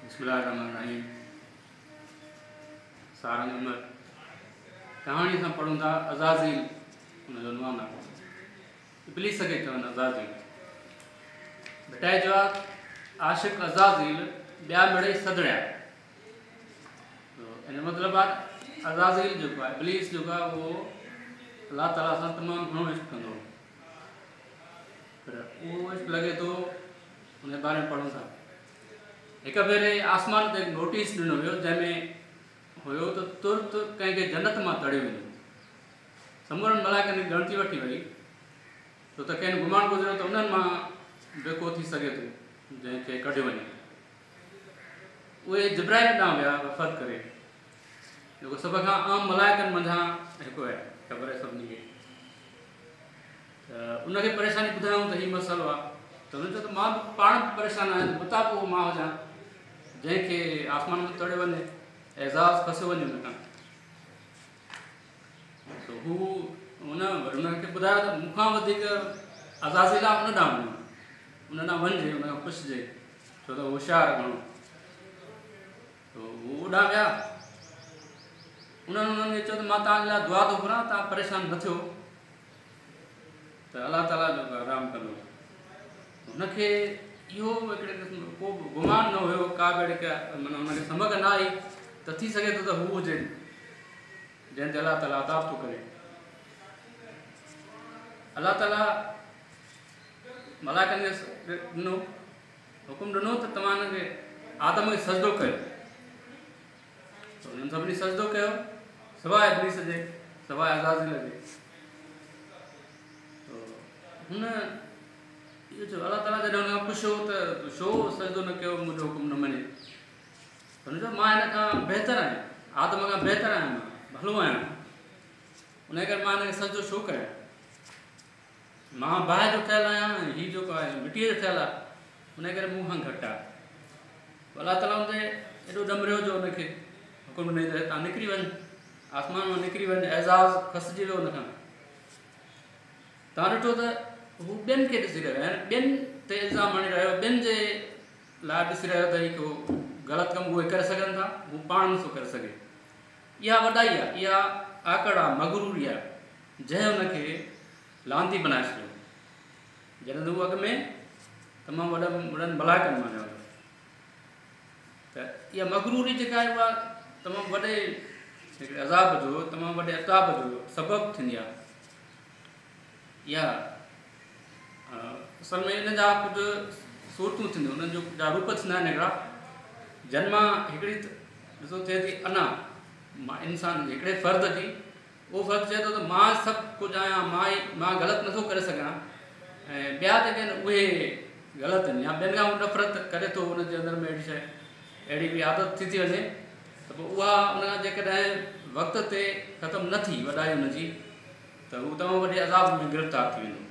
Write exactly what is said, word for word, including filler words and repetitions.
बिस्मिल्लाहिर्रहमानिर्रहीम। सारंग उमर कहानी से पढ़ूं था अज़ाज़ील उनजो नुआन आहे इब्लीस खे चवनि अज़ाज़ील बेटा जो आहे आशिक़ अज़ाज़ील ॿिया मिड़ई सदड़िया इन मतिलबु आहे अज़ाज़ील जेको आहे इब्लीस जेको आहे उहो अलाह ताला सां तमामु घणो इश्क कंदो हो पर उहो इश्क लॻे थो उन बारे में पढ़ूं था। हिकु भेरे आसमान ते नोटिस ॾिनो वियो जंहिंमें हुयो त तुर्त कंहिंखे जन्नत मां तड़ियो वेंदो। समूरनि मलाइकनि जी ॻणती वठी वई छो त कंहिं गुमान गुज़रियो त उन्हनि मां बेको थी सघे थो जंहिंखे कढियो वञे। उहे जिब्राइल ॾांहुं विया वफ़द करे जेको सभ खां आम मलाइकनि मंझां हिकु आहे, ख़बर आहे सभिनी खे। त उनखे परेशानी ॿुधायूं त हीउ मसइलो आहे त हुन चयो त मां बि पाण बि परेशान आहियां, मता पोइ मां हुजां जंहिंखे आसमान में तड़ियो वञे एज़ाज़ फसियो वञे हुन खां। त हू हुन वरी हुनखे ॿुधायो त मूंखां वधीक अज़ाज़ील आहे उन ॾांहुं वञो, उन ॾांहुं वञिजे, उन खां पुछिजे छो त होशियारु घणो। त हू ओॾां विया, उन्हनि उन्हनि खे चयो त मां तव्हांजे लाइ दुआ थो घुरां, तव्हां परेशान न थियो त अलाह ताला जो आराम कंदो। हुनखे इहो हिकिड़े क़िस्म को गुमान न हुयो, का बि अहिड़ी माना हुनखे सम्झ न आई त थी सघे थो त हू हुजे जंहिं ते अलाह ताला अताब थो करे। अलाह ताला मलाइकनि खे ॾिनो हुकुम ॾिनो त तव्हां हिनखे आदम खे सजदो कयो। त हुननि सभिनी सजदो कयो सवाइ इब्लीस जे, सवाइ अज़ाज़ील जे। हुन इहो चयो अलाह ताला जॾहिं हुन खां पुछियो त छो सजदो न कयो, मुंहिंजो हुकुम न मञे, त हुन चयो मां हिन खां बहितरु आहियां, आदम खां बहितरु आहियां, मां भलो आहियां, उन करे मां हिनखे सजदो छो कयां। मां बाहि जो ठहियलु आहियां, हीउ जेको आहे मिटीअ जो ठहियलु आहे, उन करे मूं खां घटि आहे। अलाह ताला हुन ते एॾो ॾमरियो जो हुनखे हुकुम ॾिनई त तव्हां निकिरी वञ, आसमान मां निकिरी वञ, एज़ाज़ खसिजी वियो हुन खां। तव्हां ॾिठो त हू ॿियनि खे ॾिसी रहियो आहे, ॿियनि ते इल्ज़ाम हणी रहियो, ॿियनि जे लाइ ॾिसी रहियो त हीउ को ग़लति कमु उहे करे सघनि था, हू पाण नथो करे सघे। इहा वॾाई आहे, इहा आकड़ आहे, मगरूरी आहे, जंहिं हुनखे लांती बनाए छॾियो जॾहिं त हू अॻ में तमामु वॾनि वॾनि मलाइकनि मां हुयो। त इहा मगरूरी जेका आहे उहा तमामु वॾे हिकिड़े अज़ाब जो, तमामु वॾे अताब जो सबबु थींदी आहे। इहा असल में इन जा कुझु सूरतूं थींदियूं, उन्हनि जो जा रूप थींदा आहिनि हिकिड़ा, जन मां हिकिड़ी ॾिसो थिए थी अना मां इंसान हिकिड़े फ़र्द जी, उहो फ़र्द चए थो त मां सभु कुझु आहियां, मां ई मां ग़लति नथो करे सघां, ऐं ॿिया जेके आहिनि उहे ग़लति आहिनि, या ॿियनि खां उहो नफ़रत करे थो, उनजे अंदरि में अहिड़ी शइ अहिड़ी बि आदत थी थी वञे त पोइ उहा उन खां जेकॾहिं वक़्त ते ख़तमु न थी वॾाई हुनजी, त हू तमामु वॾे अज़ाब में गिरफ़्तार थी वेंदो।